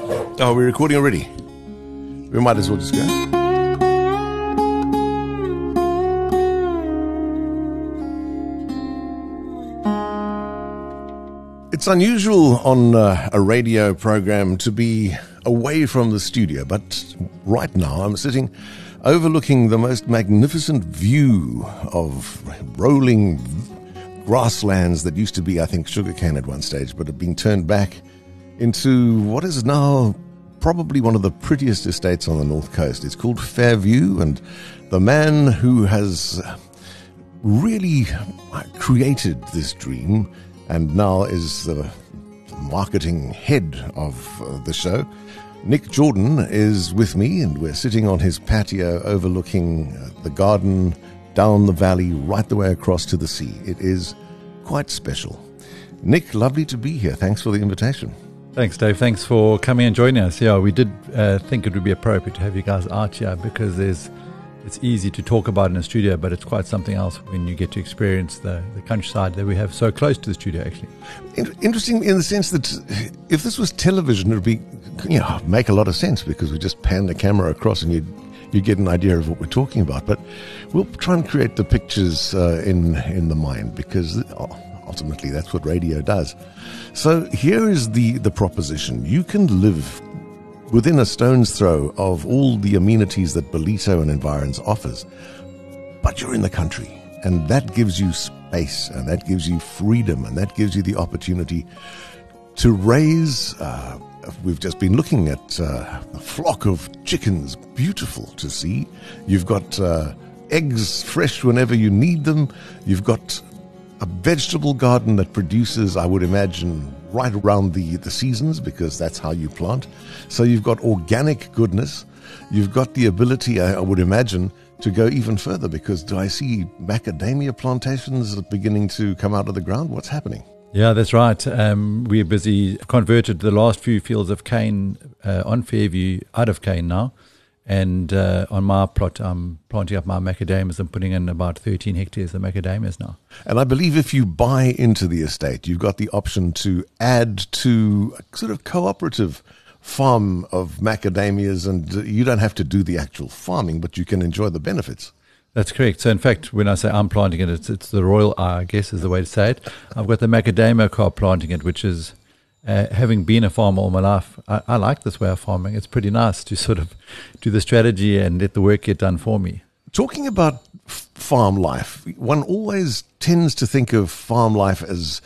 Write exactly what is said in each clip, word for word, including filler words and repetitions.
Oh, we're recording already. We might as well just go. It's unusual on uh, a radio program to be away from the studio, but right now I'm sitting overlooking the most magnificent view of rolling grasslands that used to be, I think, sugarcane at one stage, but have been turned back into what is now probably one of the prettiest estates on the North Coast. It's called Fairview, and the man who has really created this dream and now is the marketing head of uh, the show, Nick Jordan, is with me, and we're sitting on his patio overlooking uh, the garden, down the valley, right the way across to the sea. It is quite special. Nick, lovely to be here. Thanks for the invitation. Thanks, Dave. Thanks for coming and joining us. Yeah, we did uh, think it would be appropriate to have you guys out here because there's, it's easy to talk about in a studio, but it's quite something else when you get to experience the, the countryside that we have so close to the studio, actually. In- interesting in the sense that if this was television, it would be, you know, make a lot of sense because we just pan the camera across and you'd, you get an idea of what we're talking about. But we'll try and create the pictures uh, in, in the mind because ultimately that's what radio does. So here is the, the proposition. You can live within a stone's throw of all the amenities that Ballito and Environs offers, but you're in the country, and that gives you space, and that gives you freedom, and that gives you the opportunity to raise, uh, we've just been looking at uh, a flock of chickens, beautiful to see. You've got uh, eggs fresh whenever you need them. You've got a vegetable garden that produces, I would imagine, right around the, the seasons because that's how you plant. So you've got organic goodness. You've got the ability, I, I would imagine, to go even further because do I see macadamia plantations beginning to come out of the ground? What's happening? Yeah, that's right. Um, we're busy, converted the last few fields of cane uh, on Fairview out of cane now. And uh, on my plot, I'm planting up my macadamias and putting in about thirteen hectares of macadamias now. And I believe if you buy into the estate, you've got the option to add to a sort of cooperative farm of macadamias, and you don't have to do the actual farming, but you can enjoy the benefits. That's correct. So in fact, when I say I'm planting it, it's, it's the royal eye, I guess is the way to say it. I've got the macadamia crop planting it, which is, uh, having been a farmer all my life, I, I like this way of farming. It's pretty nice to sort of do the strategy and let the work get done for me. Talking about f- farm life, one always tends to think of farm life as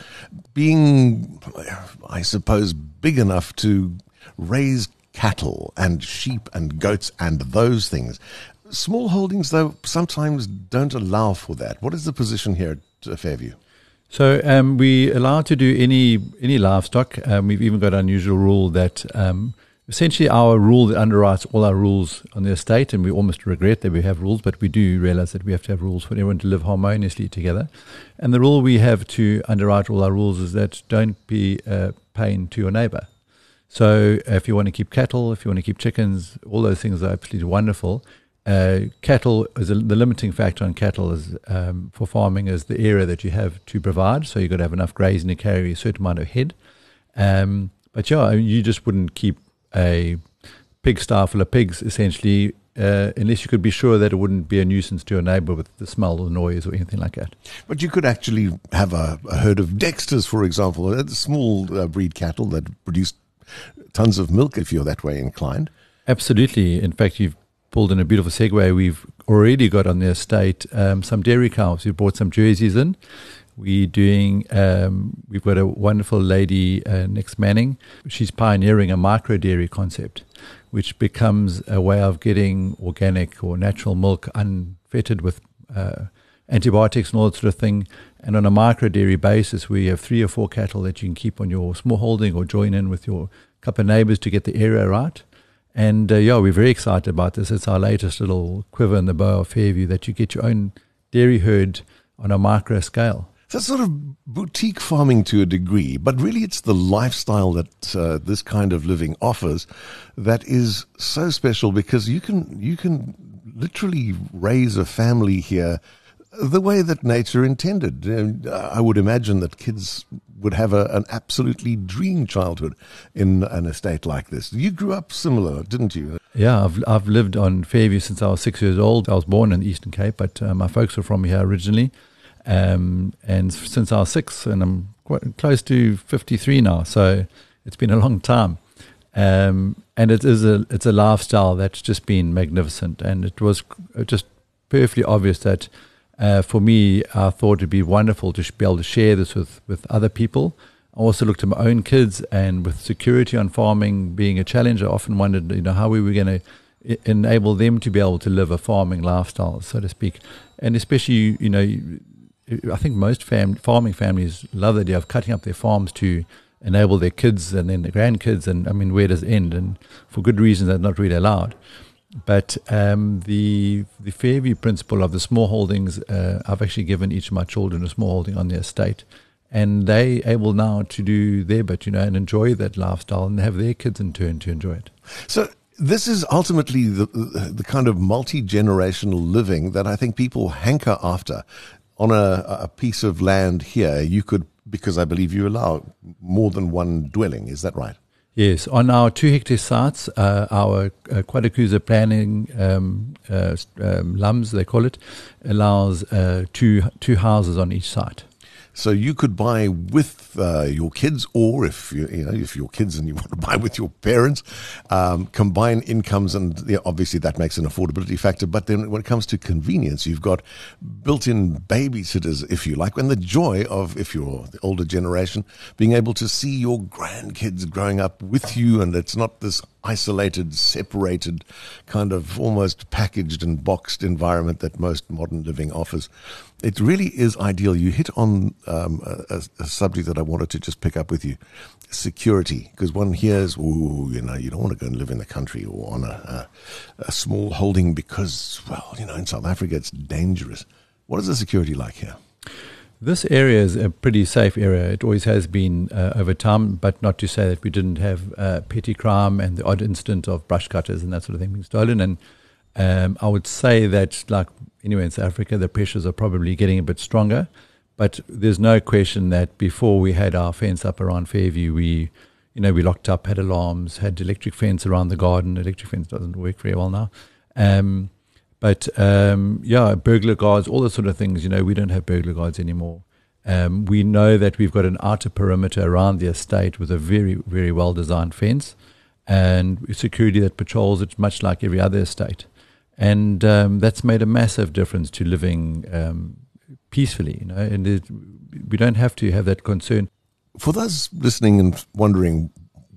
being, I suppose, big enough to raise cattle and sheep and goats and those things. Small holdings, though, sometimes don't allow for that. What is the position here at Fairview? So um, we allow to do any any livestock. Um, we've even got an unusual rule that um, essentially our rule that underwrites all our rules on the estate, and we almost regret that we have rules, but we do realize that we have to have rules for everyone to live harmoniously together. And the rule we have to underwrite all our rules is that don't be a pain to your neighbor. So if you want to keep cattle, if you want to keep chickens, all those things are absolutely wonderful. Uh, cattle is a, the limiting factor on cattle is um, for farming is the area that you have to provide. So you've got to have enough grazing to carry a certain amount of head. Um, but yeah, you just wouldn't keep a pigsty full of pigs essentially uh, unless you could be sure that it wouldn't be a nuisance to your neighbor with the smell or noise or anything like that. But you could actually have a, a herd of Dexters, for example, a small uh, breed cattle that produce tons of milk if you're that way inclined. Absolutely. In fact, you've pulled in a beautiful segue. We've already got on the estate um, some dairy cows. We brought some Jerseys in. We're doing, um, we've got a wonderful lady, uh, Nix Manning. She's pioneering a micro dairy concept, which becomes a way of getting organic or natural milk unfettered with uh, antibiotics and all that sort of thing. And on a micro dairy basis, we have three or four cattle that you can keep on your small holding or join in with your couple of neighbors to get the area right. And uh, yeah, we're very excited about this. It's our latest little quiver in the bow of Fairview that you get your own dairy herd on a micro scale. So it's sort of boutique farming to a degree, but really it's the lifestyle that uh, this kind of living offers that is so special because you can you can literally raise a family here the way that nature intended. Uh, I would imagine that kids would have a, an absolutely dream childhood in an estate like this. You grew up similar, didn't you? Yeah, I've I've lived on Fairview since I was six years old. I was born in the Eastern Cape, but uh, my folks were from here originally. Um, and since I was six, and I'm quite close to fifty-three now, so it's been a long time. Um, and it is a it's a lifestyle that's just been magnificent, and it was just perfectly obvious that uh, for me, I thought it'd be wonderful to be able to share this with, with other people. I also looked at my own kids, and with security on farming being a challenge, I often wondered, you know, how we were going to enable them to be able to live a farming lifestyle, so to speak. And especially, you know, I think most fam- farming families love the idea of cutting up their farms to enable their kids and then their grandkids, and I mean, where does it end? And for good reasons, they're not really allowed. But um, the the Fairview principle of the small holdings, uh, I've actually given each of my children a small holding on their estate, and they able now to do their bit, you know, and enjoy that lifestyle, and have their kids in turn to enjoy it. So this is ultimately the the kind of multi-generational living that I think people hanker after. On a, a piece of land here, you could, because I believe you allow more than one dwelling, is that right? Yes, on our two hectare sites, uh, our uh, Quadakuza planning um, uh, um, L U Ms, they call it, allows uh, two two houses on each site. So you could buy with uh, your kids, or if you, you know if your kids and you want to buy with your parents, um, combine incomes, and yeah, obviously that makes an affordability factor. But then when it comes to convenience, you've got built-in babysitters, if you like, and the joy of, if you're the older generation, being able to see your grandkids growing up with you, and it's not this isolated, separated, kind of almost packaged and boxed environment that most modern living offers. It really is ideal. You hit on um, a, a subject that I wanted to just pick up with you, security, because one hears, ooh, you know, you don't want to go and live in the country or on a, a, a small holding because, well, you know, in South Africa it's dangerous. What is the security like here? This area is a pretty safe area. It always has been uh, over time, but not to say that we didn't have uh, petty crime and the odd incident of brush cutters and that sort of thing being stolen. And um, I would say that, like anywhere in South Africa, the pressures are probably getting a bit stronger. But there's no question that before we had our fence up around Fairview, we, you know, we locked up, had alarms, had electric fence around the garden. Electric fence doesn't work very well now. Um, But, um, yeah, burglar guards, all those sort of things, you know, we don't have burglar guards anymore. Um, we know that we've got an outer perimeter around the estate with a very, very well-designed fence and security that patrols it much like every other estate. And um, that's made a massive difference to living um, peacefully, you know, and it, we don't have to have that concern. For those listening and wondering,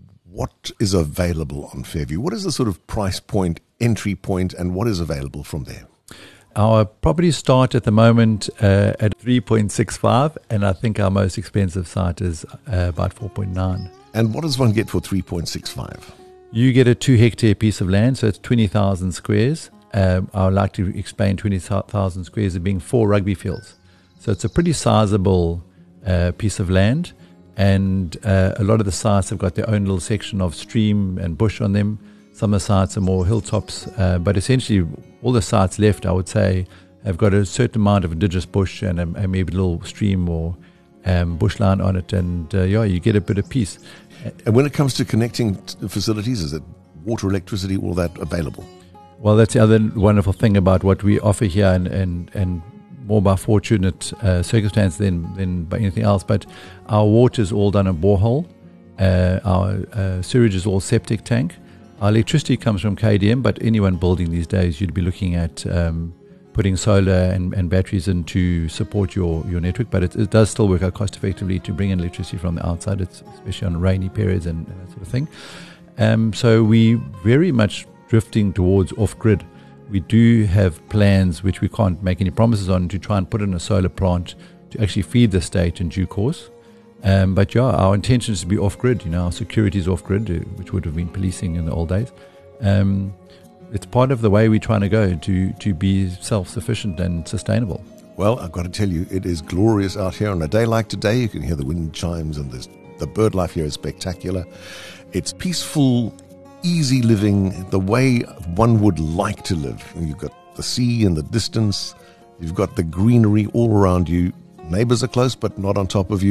what is available on Fairview? What is the sort of price point, entry point, and what is available from there? Our properties start at the moment uh, at three point six five, and I think our most expensive site is uh, about four point nine. And what does one get for three point six five? You get a two hectare piece of land, so it's twenty thousand squares. Um, I would like to explain twenty thousand squares as being four rugby fields. So it's a pretty sizable uh, piece of land. And uh, a lot of the sites have got their own little section of stream and bush on them. Some of the sites are more hilltops, uh, but essentially all the sites left, I would say, have got a certain amount of indigenous bush and, a, and maybe a little stream or um, bushland on it, and uh, yeah, you get a bit of peace. And when it comes to connecting t- facilities, is it water, electricity, all that available? Well, that's the other wonderful thing about what we offer here, and and, and more by fortunate uh, circumstance than, than by anything else. But our water is all done in borehole. Uh, our uh, sewage is all septic tank. Our electricity comes from K D M, but anyone building these days, you'd be looking at um, putting solar and, and batteries in to support your, your network. But it, it does still work out cost effectively to bring in electricity from the outside, it's, especially on rainy periods and, and that sort of thing. Um, so we very much drifting towards off-grid. We do have plans, which we can't make any promises on, to try and put in a solar plant to actually feed the state in due course. Um, but yeah, our intention is to be off-grid. You know, our security is off-grid, uh, which would have been policing in the old days. Um, it's part of the way we're trying to go to, to be self-sufficient and sustainable. Well, I've got to tell you, it is glorious out here. On a day like today, you can hear the wind chimes, and there's, the bird life here is spectacular. It's peaceful, easy living, the way one would like to live. You've got the sea in the distance. You've got the greenery all around you. Neighbors are close, but not on top of you.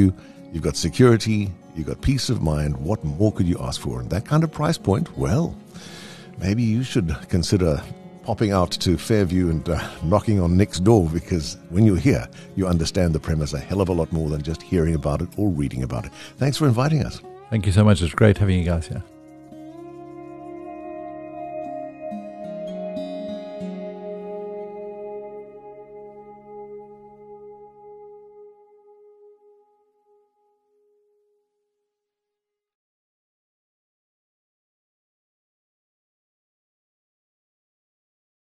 you've got security, you've got peace of mind. What more could you ask for? And that kind of price point, well, maybe you should consider popping out to Fairview and uh, knocking on Nick's door, because when you're here, you understand the premise a hell of a lot more than just hearing about it or reading about it. Thanks for inviting us. Thank you so much. It's great having you guys here.